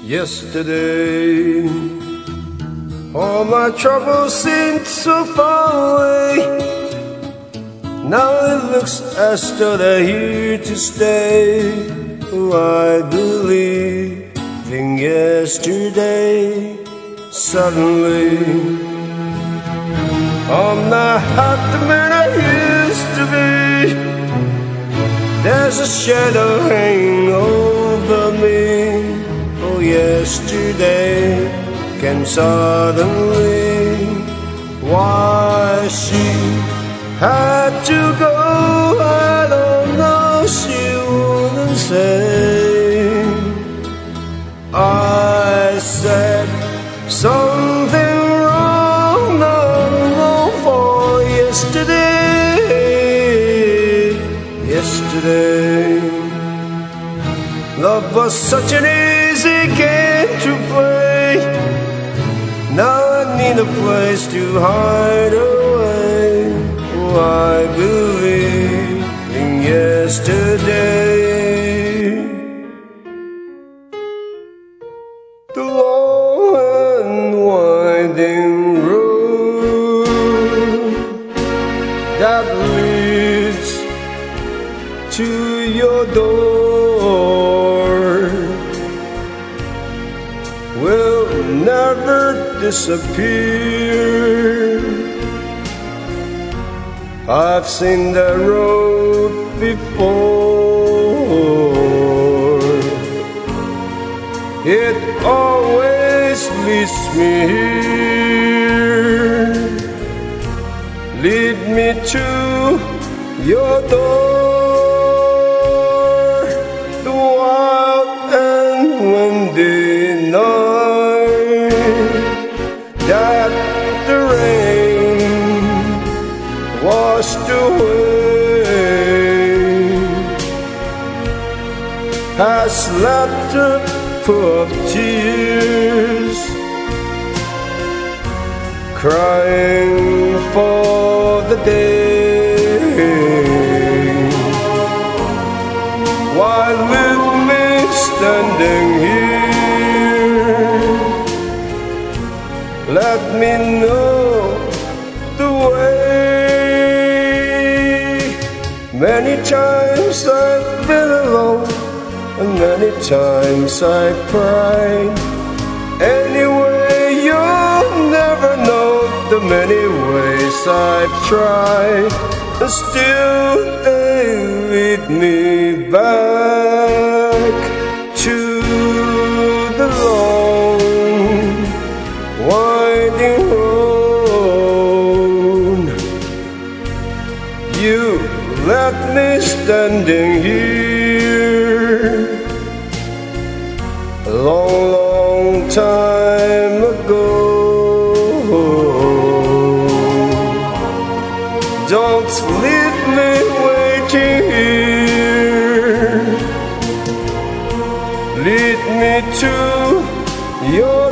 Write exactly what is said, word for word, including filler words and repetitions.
Yesterday, all my troubles seemed so far away. Now it looks as though they're here to stay. Oh, I believe in yesterday. Suddenly, I'm not half the man I used to be. There's a shadow hanging over me. Oh, yesterday came suddenly. Why she had to go, I don't know, she wouldn't say. I said something wrong, no, no, for yesterday. Yesterday, love was such an easy game to play. Now I need a place to hide away. Oh, I believe in yesterday. The long and winding road that leads to your door will never disappear. I've seen that road before. It always leads me here. Lead me to your door. The wild and windy night that the rain washed away has left a pool of tears, crying for the day. Why leave me standing here? Let me know the way. Many times I've been alone, and many times I've cried. Anyway, you'll never know the many ways I've tried, and still they lead me back to the long winding road. You left me standing here a long, long time ago. Don't leave me waiting here. Lead me to your